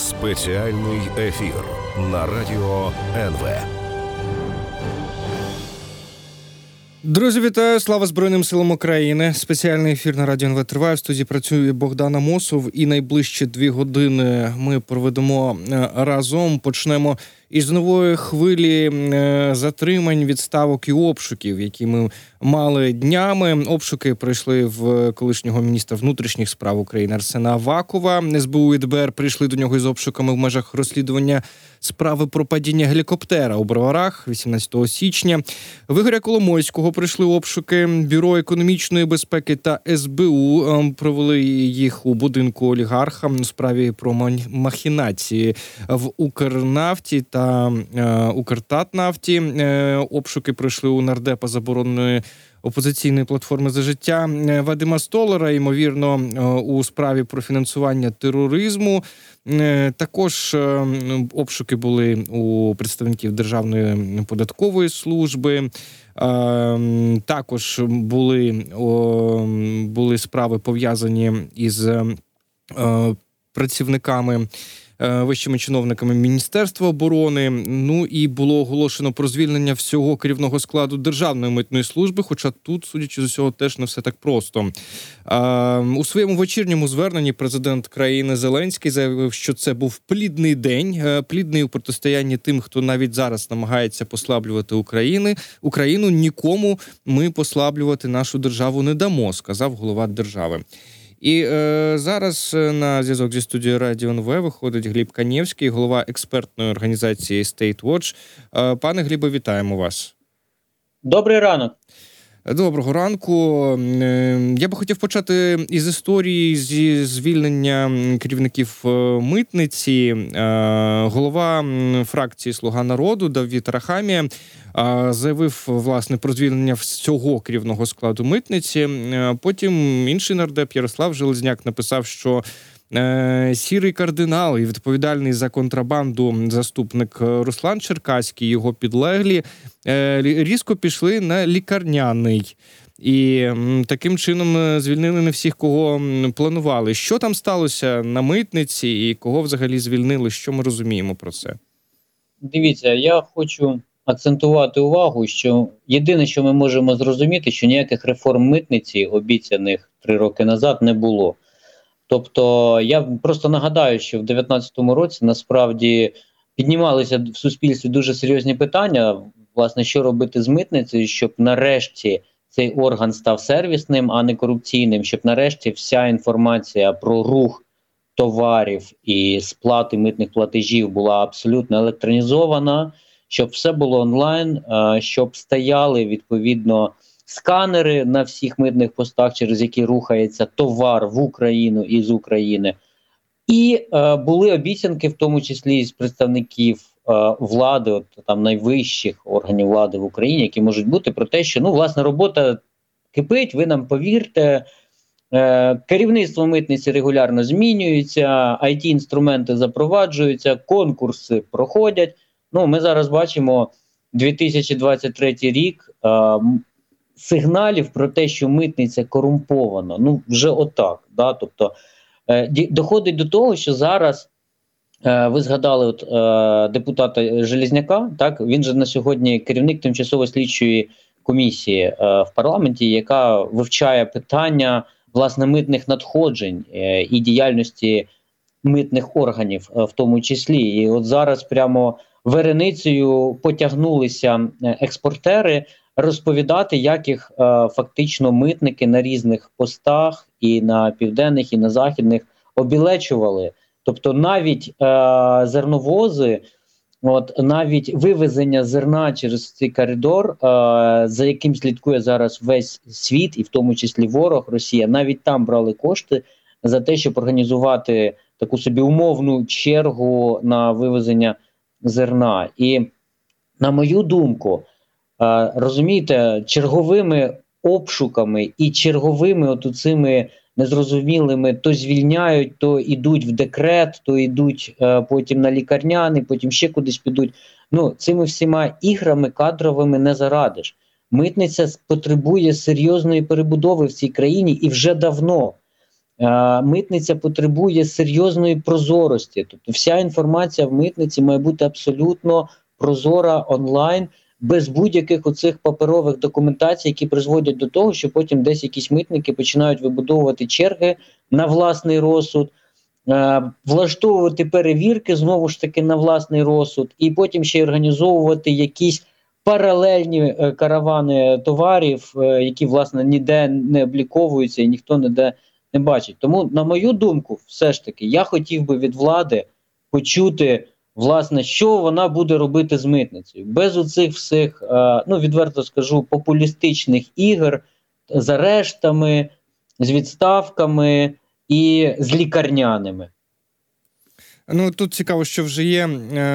Спеціальний ефір на Радіо НВ. Друзі, вітаю! Слава Збройним силам України! Спеціальний ефір на Радіо НВ триває. В студії працює Богдан Амосов. І найближчі 2 години ми проведемо разом. Почнемо із нової хвилі затримань, відставок і обшуків, які ми мали днями. Обшуки прийшли в колишнього міністра внутрішніх справ України Арсена Авакова. СБУ і ДБР прийшли до нього із обшуками в межах розслідування справи про падіння гелікоптера у Броварах 18 січня. В Ігоря Коломойського прийшли обшуки. Бюро економічної безпеки та СБУ провели їх у будинку олігарха у справі про махінації в Укрнафті та Укртатнафті. Обшуки пройшли у нардепа забороненої опозиційної платформи «За життя» Вадима Столара, ймовірно, у справі про фінансування тероризму. Також обшуки були у представників Державної податкової служби. Також були справи пов'язані із працівниками, вищими чиновниками Міністерства оборони. Ну і було оголошено про звільнення всього керівного складу Державної митної служби, хоча тут, судячи з усього, теж не все так просто. У своєму вечірньому зверненні президент країни Зеленський заявив, що це був плідний день, плідний у протистоянні тим, хто навіть зараз намагається послаблювати Україну. Нікому ми послаблювати нашу державу не дамо, сказав голова держави. І зараз на зв'язок зі студією Радіо НВ виходить Гліб Канєвський, голова експертної організації State Watch. Пане Глібе, вітаємо вас. Добрий ранок. Доброго ранку. Я би хотів почати із історії зі звільнення керівників митниці. Голова фракції «Слуга народу» Давид Арахамія заявив, власне, про звільнення всього керівного складу митниці. Потім інший нардеп Ярослав Железняк написав, що сірий кардинал і відповідальний за контрабанду заступник Руслан Черкаський, його підлеглі, різко пішли на лікарняний. І таким чином звільнили не всіх, кого планували. Що там сталося на митниці і кого взагалі звільнили? Що ми розуміємо про це? Дивіться, я хочу акцентувати увагу, що єдине, що ми можемо зрозуміти, що ніяких реформ митниці, обіцяних 3 роки назад, не було. Тобто, я просто нагадаю, що в 2019 році насправді піднімалися в суспільстві дуже серйозні питання, власне, що робити з митницею, щоб нарешті цей орган став сервісним, а не корупційним, щоб нарешті вся інформація про рух товарів і сплати митних платежів була абсолютно електронізована, щоб все було онлайн, щоб стояли, відповідно, сканери на всіх митних постах, через які рухається товар в Україну і з України. І були обіцянки, в тому числі з представників влади, от там найвищих органів влади в Україні, які можуть бути, про те, що, власне, робота кипить, ви нам повірте, керівництво митниці регулярно змінюється, IT-інструменти запроваджуються, конкурси проходять. Ми зараз бачимо 2023 рік, сигналів про те, що митниця корумпована, вже отак. Да? Тобто доходить до того, що зараз, ви згадали депутата Железняка, так? Він же на сьогодні керівник тимчасової слідчої комісії в парламенті, яка вивчає питання, власне, митних надходжень і діяльності митних органів в тому числі. І от зараз прямо виреницею потягнулися експортери розповідати, як їх фактично митники на різних постах і на південних, і на західних обілечували. Тобто навіть зерновози, навіть вивезення зерна через цей коридор, за яким слідкує зараз весь світ, і в тому числі ворог, Росія, навіть там брали кошти за те, щоб організувати таку собі умовну чергу на вивезення зерна. І, на мою думку, розумієте, черговими обшуками і черговими цими незрозумілими то звільняють, то йдуть в декрет, то йдуть потім на лікарняний, потім ще кудись підуть. Цими всіма іграми кадровими не зарадиш. Митниця потребує серйозної перебудови в цій країні і вже давно. Митниця потребує серйозної прозорості. Тобто вся інформація в митниці має бути абсолютно прозора онлайн, без будь-яких оцих паперових документацій, які призводять до того, що потім десь якісь митники починають вибудовувати черги на власний розсуд, влаштовувати перевірки, знову ж таки, на власний розсуд, і потім ще й організовувати якісь паралельні каравани товарів, які, власне, ніде не обліковуються і ніхто ніде не бачить. Тому, на мою думку, все ж таки, я хотів би від влади почути, власне, що вона буде робити з митницею. Без оцих всіх, відверто скажу, популістичних ігор з арештами, з відставками і з лікарняними. Ну, тут цікаво, що вже є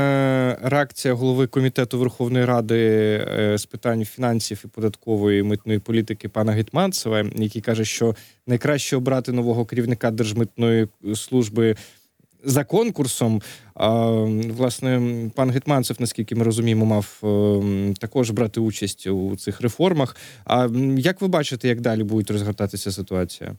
реакція голови Комітету Верховної Ради з питань фінансів і податкової і митної політики пана Гетманцева, який каже, що найкраще обрати нового керівника Держмитної служби за конкурсом. Власне, пан Гетманцев, наскільки ми розуміємо, мав також брати участь у цих реформах. А як ви бачите, як далі буде розгортатися ситуація?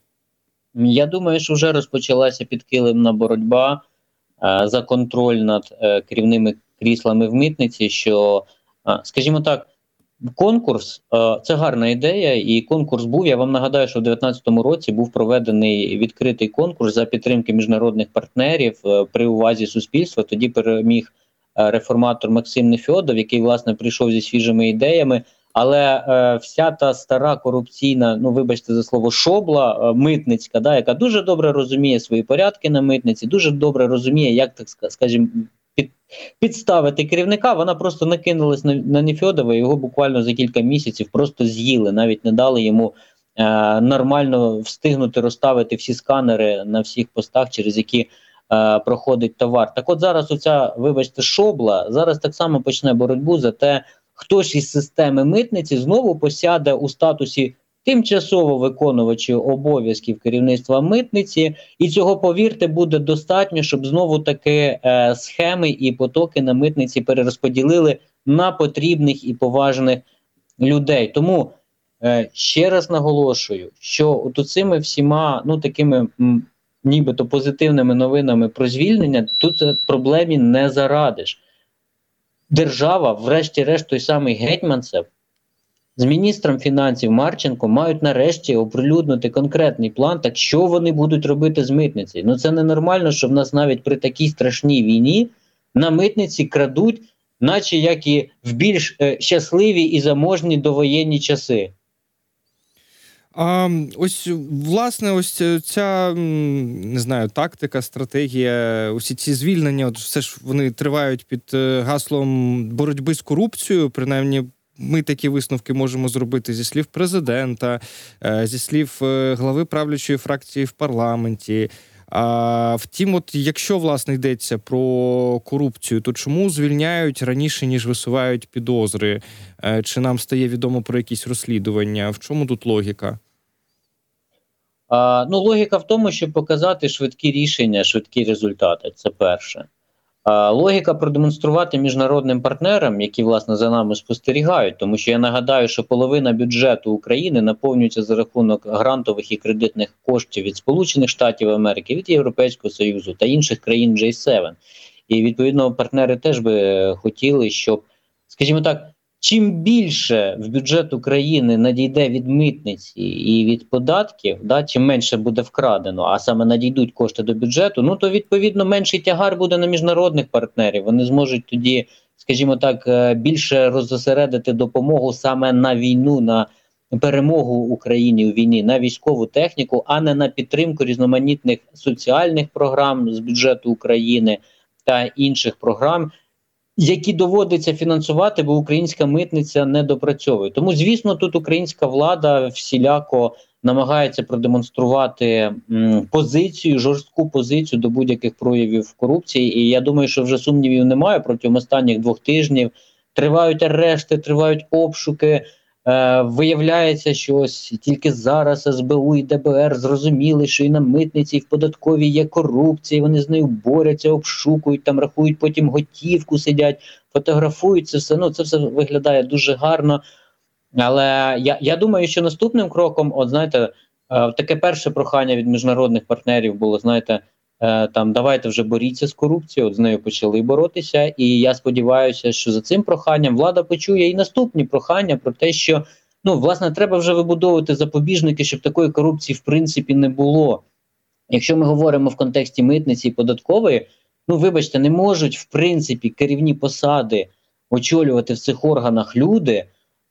Я думаю, що вже розпочалася підкилимна боротьба за контроль над керівними кріслами в митниці, що, скажімо так, конкурс – це гарна ідея, і конкурс був. Я вам нагадаю, що в 2019 році був проведений відкритий конкурс за підтримки міжнародних партнерів при увазі суспільства. Тоді переміг реформатор Максим Нефьодов, який, власне, прийшов зі свіжими ідеями. Але вся та стара корупційна, вибачте за слово, шобла митницька, яка дуже добре розуміє свої порядки на митниці, дуже добре розуміє, як, так скажімо, підставити керівника, вона просто накинулась на Нефьодова, і його буквально за кілька місяців просто з'їли, навіть не дали йому нормально встигнути розставити всі сканери на всіх постах, через які проходить товар. Так от зараз оця, вибачте, шобла, зараз так само почне боротьбу за те, хто ж із системи митниці знову посяде у статусі тимчасово виконувачів обов'язків керівництва митниці, і цього, повірте, буде достатньо, щоб знову таки схеми і потоки на митниці перерозподілили на потрібних і поважних людей. Тому ще раз наголошую, що от цими всіма такими нібито позитивними новинами про звільнення тут проблемі не зарадиш. Держава, врешті-решт той самий Гетманцев, з міністром фінансів Марченко мають нарешті оприлюднити конкретний план, так що вони будуть робити з митницею. Це ненормально, що в нас навіть при такій страшній війні на митниці крадуть, наче як і в більш щасливі і заможні довоєнні часи. Ось ця, не знаю, тактика, стратегія, усі ці звільнення, все ж вони тривають під гаслом боротьби з корупцією, принаймні ми такі висновки можемо зробити зі слів президента, зі слів глави правлячої фракції в парламенті. Втім, якщо, власне, йдеться про корупцію, то чому звільняють раніше, ніж висувають підозри? Чи нам стає відомо про якісь розслідування? В чому тут логіка? Логіка в тому, щоб показати швидкі рішення, швидкі результати. Це перше. Логіка продемонструвати міжнародним партнерам, які, власне, за нами спостерігають, тому що я нагадаю, що половина бюджету України наповнюється за рахунок грантових і кредитних коштів від Сполучених Штатів Америки, від Європейського Союзу та інших країн G7. І, відповідно, партнери теж би хотіли, щоб, скажімо так, чим більше в бюджет України надійде від митниці і від податків, чим менше буде вкрадено, а саме надійдуть кошти до бюджету, то, відповідно, менший тягар буде на міжнародних партнерів. Вони зможуть тоді, скажімо так, більше роззосередити допомогу саме на війну, на перемогу Україні у війні, на військову техніку, а не на підтримку різноманітних соціальних програм з бюджету України та інших програм, які доводиться фінансувати, бо українська митниця не допрацьовує. Тому, звісно, тут українська влада всіляко намагається продемонструвати позицію, жорстку позицію до будь-яких проявів корупції. І я думаю, що вже сумнівів немає. Протягом останніх 2 тижнів тривають арешти, тривають обшуки. Виявляється, що ось тільки зараз СБУ і ДБР зрозуміли, що і на митниці, і в податковій є корупція, і вони з нею борються, обшукують, там рахують потім готівку, сидять, фотографують це все. Це все виглядає дуже гарно. Але я думаю, що наступним кроком, таке перше прохання від міжнародних партнерів було, знаєте, там давайте вже боріться з корупцією, от з нею почали боротися, і я сподіваюся, що за цим проханням влада почує і наступні прохання про те, що, ну, власне, треба вже вибудовувати запобіжники, щоб такої корупції в принципі не було. Якщо ми говоримо в контексті митниці і податкової, ну, вибачте, не можуть, в принципі, керівні посади очолювати в цих органах люди,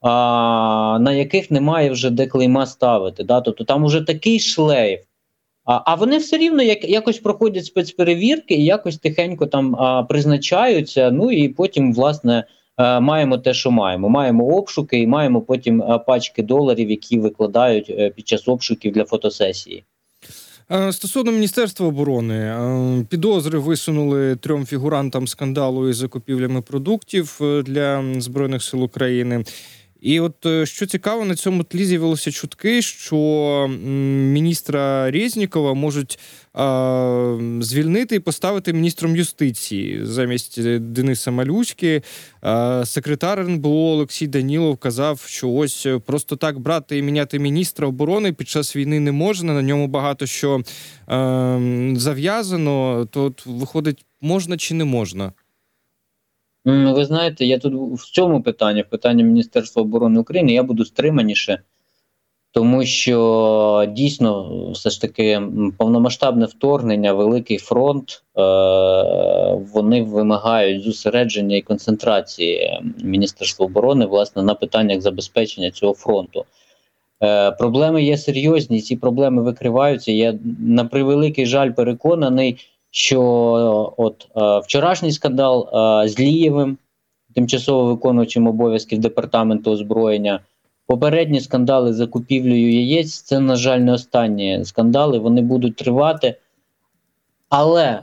на яких немає вже де клейма ставити. Да? Тобто там уже такий шлейф, а вони все рівно якось проходять спецперевірки і якось тихенько там призначаються, ну і потім, власне, маємо те, що маємо. Маємо обшуки і маємо потім пачки доларів, які викладають під час обшуків для фотосесії. Стосовно Міністерства оборони, підозри висунули 3 фігурантам скандалу із закупівлями продуктів для Збройних сил України. І от, що цікаво, на цьому тлі з'явилися чутки, що міністра Резнікова можуть звільнити і поставити міністром юстиції замість Дениса Малюськи. Секретар РНБО Олексій Данілов казав, що ось просто так брати і міняти міністра оборони під час війни не можна, на ньому багато що зав'язано, то от, виходить, можна чи не можна? Ви знаєте, я тут в цьому питанні, в питанні Міністерства оборони України, я буду стриманіше, тому що дійсно все ж таки повномасштабне вторгнення, великий фронт, вони вимагають зосередження і концентрації Міністерства оборони, власне, на питаннях забезпечення цього фронту. Проблеми є серйозні, ці проблеми викриваються. Я на превеликий жаль переконаний, що от вчорашній скандал з Лієвим, тимчасово виконуючим обов'язків Департаменту озброєння, попередні скандали з закупівлею яєць, це, на жаль, не останні скандали, вони будуть тривати. Але,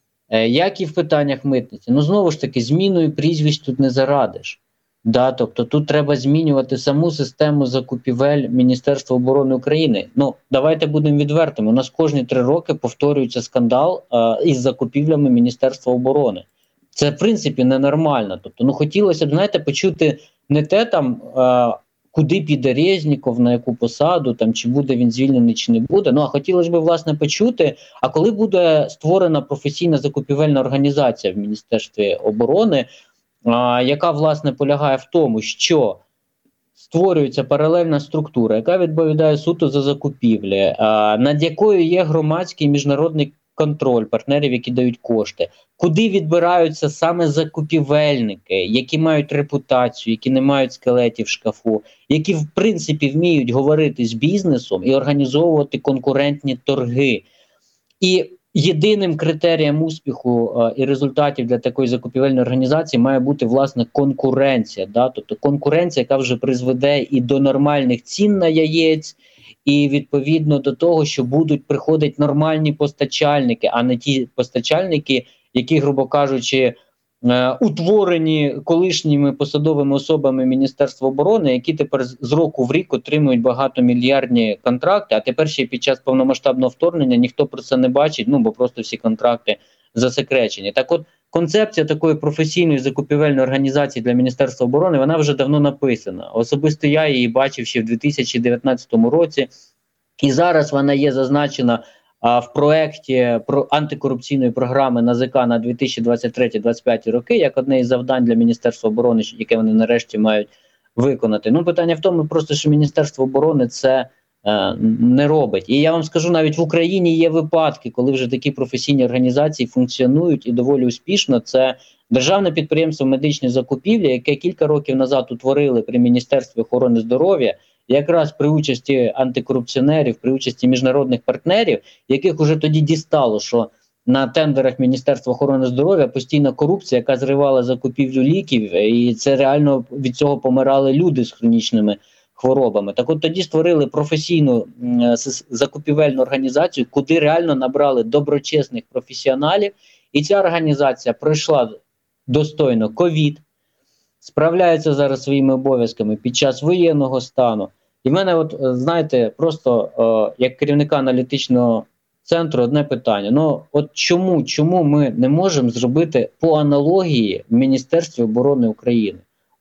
як і в питаннях митниці, ну знову ж таки, зміною прізвищ тут не зарадиш. Да, тобто тут треба змінювати саму систему закупівель Міністерства оборони України. Ну, давайте будемо відвертими. У нас кожні 3 роки повторюється скандал із закупівлями Міністерства оборони. Це, в принципі, ненормально. Тобто, ну, хотілося б, знаєте, почути не те там, куди піде Резніков, на яку посаду, там, чи буде він звільнений, чи не буде. Ну, а хотілося б, власне, почути, а коли буде створена професійна закупівельна організація в Міністерстві оборони, яка, власне, полягає в тому, що створюється паралельна структура, яка відповідає суто за закупівлі, над якою є громадський міжнародний контроль партнерів, які дають кошти, куди відбираються саме закупівельники, які мають репутацію, які не мають скелетів в шкафу, які, в принципі, вміють говорити з бізнесом і організовувати конкурентні торги. І єдиним критерієм успіху і результатів для такої закупівельної організації має бути, власне, конкуренція. Да? Тобто конкуренція, яка вже призведе і до нормальних цін на яєць, і відповідно до того, що будуть приходити нормальні постачальники, а не ті постачальники, які, грубо кажучи, утворені колишніми посадовими особами Міністерства оборони, які тепер з року в рік отримують багатомільярдні контракти, а тепер ще під час повномасштабного вторгнення ніхто про це не бачить, ну бо просто всі контракти засекречені. Так от, концепція такої професійної закупівельної організації для Міністерства оборони, вона вже давно написана. Особисто я її бачив ще в 2019 році, і зараз вона є зазначена в проєкті про антикорупційної програми НАЗК на 2023-2025 роки, як одне із завдань для Міністерства оборони, яке вони нарешті мають виконати. Ну, питання в тому просто, що Міністерство оборони це не робить. І я вам скажу, навіть в Україні є випадки, коли вже такі професійні організації функціонують і доволі успішно. Це державне підприємство медичні закупівлі, яке кілька років назад утворили при Міністерстві охорони здоров'я, якраз при участі антикорупціонерів, при участі міжнародних партнерів, яких уже тоді дістало, що на тендерах Міністерства охорони здоров'я постійна корупція, яка зривала закупівлю ліків, і це реально від цього помирали люди з хронічними хворобами. Так от тоді створили професійну закупівельну організацію, куди реально набрали доброчесних професіоналів, і ця організація пройшла достойно ковід, справляється зараз своїми обов'язками під час воєнного стану. І в мене, от, знаєте, просто як керівника аналітичного центру одне питання. Ну, от чому ми не можемо зробити по аналогії в Міністерстві оборони України? От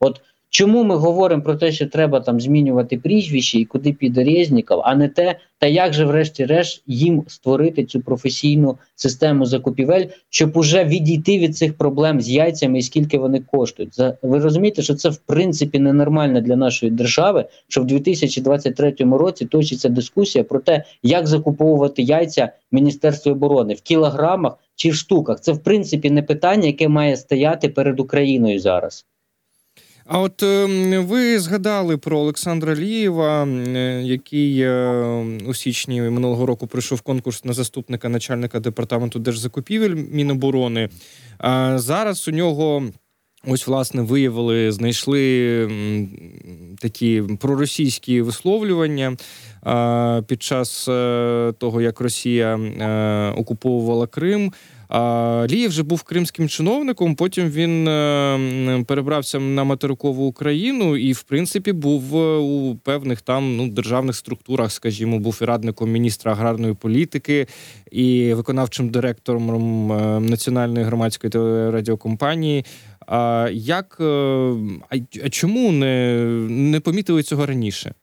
Чому ми говоримо про те, що треба там змінювати прізвище і куди піде Резніков, а не те, та як же врешті-решт їм створити цю професійну систему закупівель, щоб уже відійти від цих проблем з яйцями і скільки вони коштують. Ви розумієте, що це в принципі ненормально для нашої держави, що в 2023 році точиться дискусія про те, як закуповувати яйця Міністерству оборони, в кілограмах чи в штуках. Це в принципі не питання, яке має стояти перед Україною зараз. А от ви згадали про Олександра Лієва, який у січні минулого року пройшов конкурс на заступника начальника департаменту держзакупівель Міноборони. А зараз у нього, ось, власне, знайшли такі проросійські висловлювання під час того, як Росія окуповувала Крим. Лієв вже був кримським чиновником, потім він перебрався на материкову Україну і, в принципі, був у певних там державних структурах, скажімо, був і радником міністра аграрної політики, і виконавчим директором Національної громадської телерадіокомпанії. А чому не помітили цього раніше?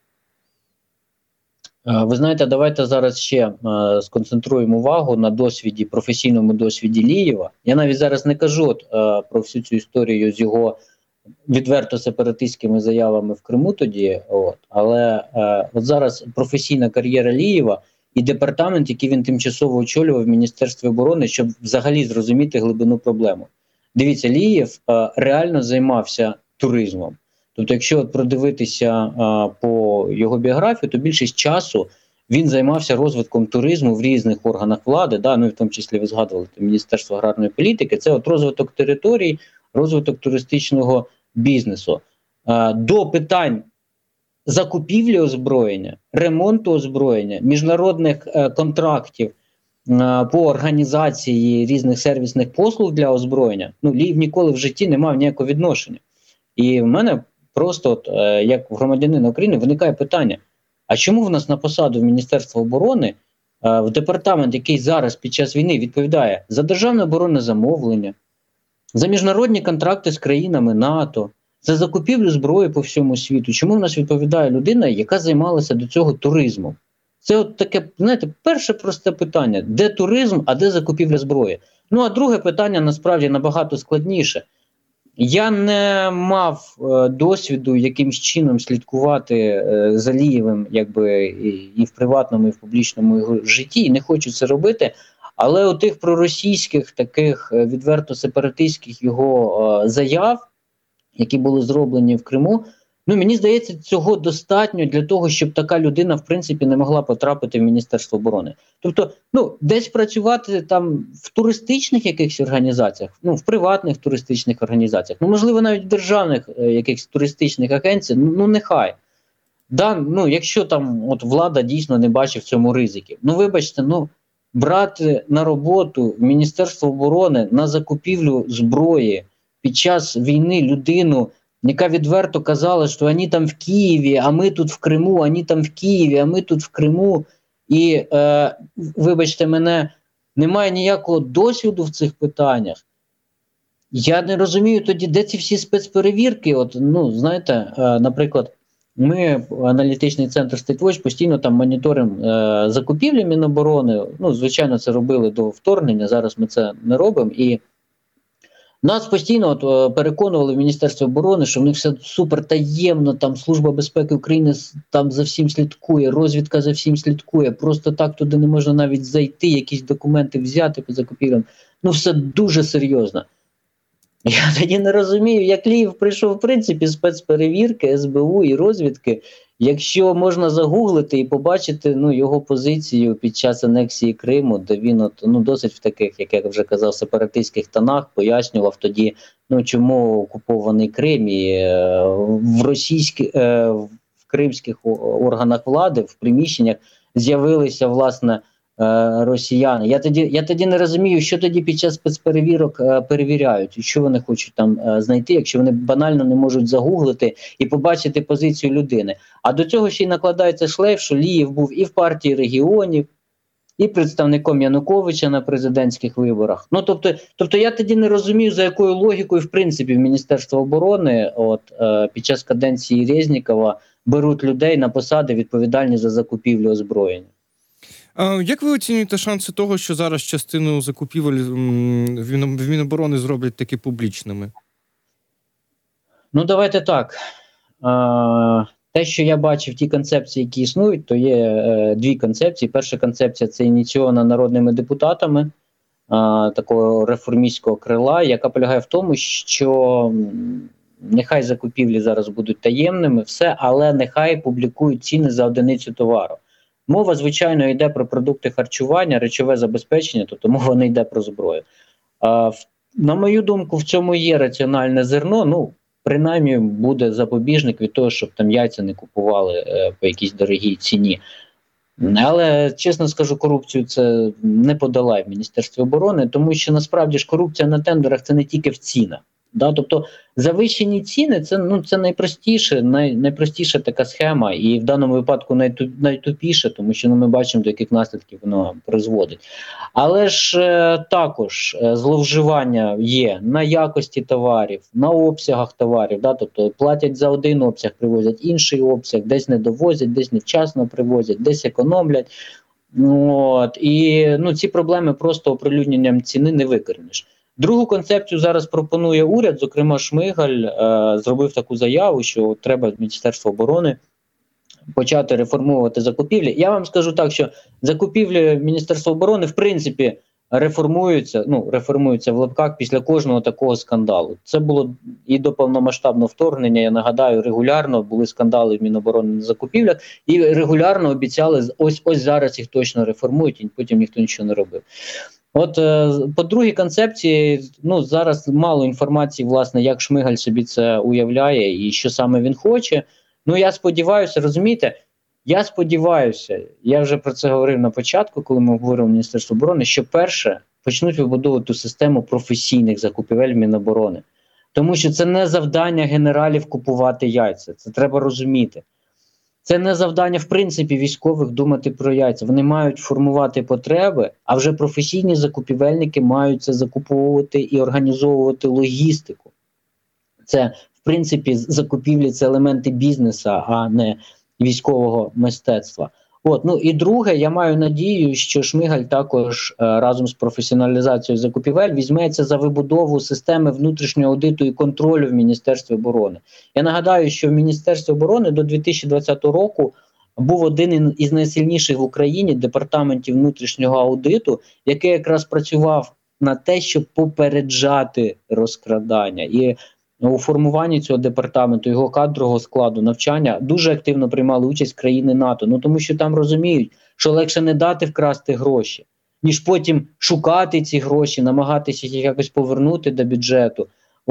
Ви знаєте, давайте зараз ще сконцентруємо увагу на професійному досвіді Лієва. Я навіть зараз не кажу про всю цю історію з його відверто сепаратистськими заявами в Криму тоді, але от зараз професійна кар'єра Лієва і департамент, який він тимчасово очолював в Міністерстві оборони, щоб взагалі зрозуміти глибину проблеми. Дивіться, Лієв реально займався туризмом. Тобто, якщо продивитися по його біографії, то більшість часу він займався розвитком туризму в різних органах влади, в тому числі ви згадували Міністерство аграрної політики, це от розвиток територій, розвиток туристичного бізнесу. До питань закупівлі озброєння, ремонту озброєння, міжнародних контрактів по організації різних сервісних послуг для озброєння, Лієв ніколи в житті не мав ніякого відношення. І в мене просто, як громадянина України, виникає питання, а чому в нас на посаду в Міністерство оборони, в департамент, який зараз під час війни відповідає за державне оборонне замовлення, за міжнародні контракти з країнами НАТО, за закупівлю зброї по всьому світу, чому в нас відповідає людина, яка займалася до цього туризмом? Це от таке, знаєте, перше просте питання, де туризм, а де закупівля зброї? А друге питання насправді набагато складніше. Я не мав досвіду якимсь чином слідкувати за Лієвим і в приватному, і в публічному його житті, і не хочу це робити, але у тих проросійських, таких відверто сепаратистських його заяв, які були зроблені в Криму, мені здається, цього достатньо для того, щоб така людина, в принципі, не могла потрапити в Міністерство оборони. Тобто, десь працювати там в туристичних якихось організаціях, в приватних туристичних організаціях, можливо, навіть в державних якихось туристичних агенціях, нехай. Якщо там влада дійсно не бачить в цьому ризиків. Вибачте, брати на роботу в Міністерство оборони на закупівлю зброї під час війни людину, яка відверто казала, що вони там в Києві, а ми тут в Криму, вони там в Києві, а ми тут в Криму. І, вибачте мене, немає ніякого досвіду в цих питаннях. Я не розумію тоді, де ці всі спецперевірки. Знаєте, наприклад, ми, аналітичний центр StateWatch, постійно там моніторимо закупівлі Міноборони. Звичайно, це робили до вторгнення, зараз ми це не робимо. І нас постійно переконували в Міністерстві оборони, що в них все супер таємно, там Служба безпеки України там за всім слідкує, розвідка за всім слідкує, просто так туди не можна навіть зайти, якісь документи взяти по закупівлям. Все дуже серйозно. Я тоді не розумію, як Лієв прийшов, в принципі, спецперевірки, СБУ і розвідки, якщо можна загуглити і побачити його позицію під час анексії Криму, де він досить в таких, як я вже казав, сепаратистських тонах пояснював тоді, чому окупований Крим і в кримських органах влади, в приміщеннях з'явилися, власне, росіяни. Я тоді не розумію, що тоді під час спецперевірок перевіряють, і що вони хочуть там знайти, якщо вони банально не можуть загуглити і побачити позицію людини. А до цього ще й накладається шлейф, що Лієв був і в партії регіонів, і представником Януковича на президентських виборах. Ну, тобто я тоді не розумію, за якою логікою, в принципі, в Міністерство оборони під час каденції Резнікова беруть людей на посади, відповідальні за закупівлю озброєння. Як ви оцінюєте шанси того, що зараз частину закупівель в Міноборони зроблять таки публічними? Ну, давайте так. Те, що я бачив, ті концепції, які існують, то є дві концепції. Перша концепція – це ініційована народними депутатами такого реформістського крила, яка полягає в тому, що нехай закупівлі зараз будуть таємними, все, але нехай публікують ціни за одиницю товару. Мова, звичайно, йде про продукти харчування, речове забезпечення, тобто мова не йде про зброю. На мою думку, в цьому є раціональне зерно, ну, принаймні буде запобіжник від того, щоб там яйця не купували по якійсь дорогій ціні. Але, чесно скажу, корупцію це не подолає в Міністерстві оборони, тому що насправді ж корупція на тендерах – це не тільки в цінах. Да? Тобто завищені ціни – це найпростіша така схема, і в даному випадку найтупіша, тому що ми бачимо, до яких наслідків воно призводить. Але ж також зловживання є на якості товарів, на обсягах товарів. Да? Тобто платять за один обсяг, привозять інший обсяг, десь не довозять, десь невчасно привозять, десь економлять. І ці проблеми просто оприлюдненням ціни не викоріниш. Другу концепцію зараз пропонує уряд, зокрема Шмигаль зробив таку заяву, що треба Міністерство оборони почати реформувати закупівлі. Я вам скажу так, що закупівлі Міністерства оборони в принципі реформуються в лапках після кожного такого скандалу. Це було і до повномасштабного вторгнення, я нагадаю, регулярно були скандали в Міноборони на закупівлях, і регулярно обіцяли, ось зараз їх точно реформують, і потім ніхто нічого не робив. По другій концепції, зараз мало інформації, власне, як Шмигаль собі це уявляє і що саме він хоче. Я сподіваюся, розумієте, я вже про це говорив на початку, коли ми говорили Міністерство оборони, що перше почнуть вибудовувати систему професійних закупівель Міноборони. Тому що це не завдання генералів купувати яйця, це треба розуміти. Це не завдання, в принципі, військових думати про яйця. Вони мають формувати потреби, а вже професійні закупівельники мають це закуповувати і організовувати логістику. Це, в принципі, закупівлі – це елементи бізнесу, а не військового мистецтва. І друге, я маю надію, що Шмигаль також разом з професіоналізацією закупівель візьметься за вибудову системи внутрішнього аудиту і контролю в Міністерстві оборони. Я нагадаю, що в Міністерстві оборони до 2020 року був один із найсильніших в Україні департаментів внутрішнього аудиту, який якраз працював на те, щоб попереджати розкрадання. І у формуванні цього департаменту, його кадрового складу, навчання дуже активно приймали участь країни НАТО. Тому що там розуміють, що легше не дати вкрасти гроші, ніж потім шукати ці гроші, намагатися їх якось повернути до бюджету.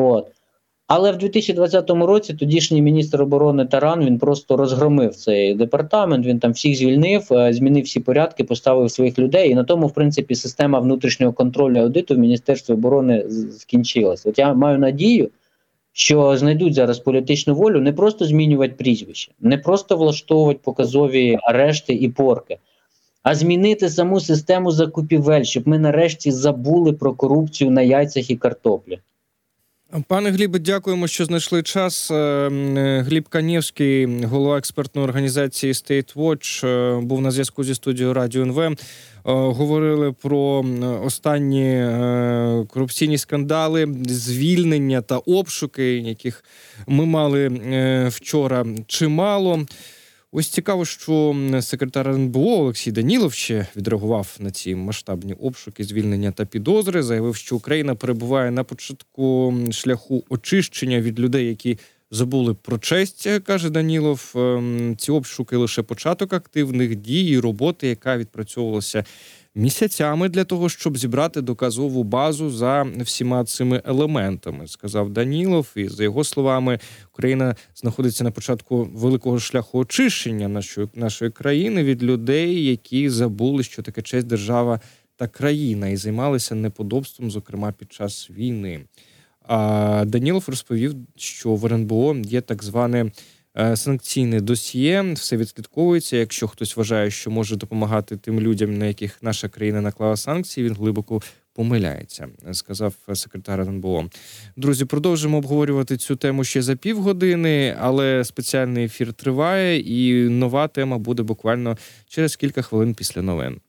Але в 2020 році тодішній міністр оборони Таран, він просто розгромив цей департамент, він там всіх звільнив, змінив всі порядки, поставив своїх людей, і на тому, в принципі, система внутрішнього контролю аудиту в Міністерстві оборони скінчилась. Я маю надію, що знайдуть зараз політичну волю не просто змінювати прізвище, не просто влаштовувати показові арешти і порки, а змінити саму систему закупівель, щоб ми нарешті забули про корупцію на яйцях і картоплі. Пане Глібе, дякуємо, що знайшли час. Гліб Канєвський, голова експертної організації State Watch, був на зв'язку зі студією Радіо НВ. Говорили про останні корупційні скандали, звільнення та обшуки, яких ми мали вчора чимало. Ось цікаво, що секретар РНБО Олексій Данілов ще відреагував на ці масштабні обшуки, звільнення та підозри. Заявив, що Україна перебуває на початку шляху очищення від людей, які забули про честь, каже Данілов. Ці обшуки – лише початок активних дій і роботи, яка відпрацьовувалася місяцями для того, щоб зібрати доказову базу за всіма цими елементами, сказав Данілов. І, за його словами, Україна знаходиться на початку великого шляху очищення нашої країни від людей, які забули, що таке честь, держава та країна, і займалися неподобством, зокрема, під час війни. А Данілов розповів, що в РНБО є так зване санкційне досьє, все відслідковується. Якщо хтось вважає, що може допомагати тим людям, на яких наша країна наклала санкції, він глибоко помиляється, сказав секретар РНБО. Друзі, продовжимо обговорювати цю тему ще за півгодини, але спеціальний ефір триває і нова тема буде буквально через кілька хвилин після новин.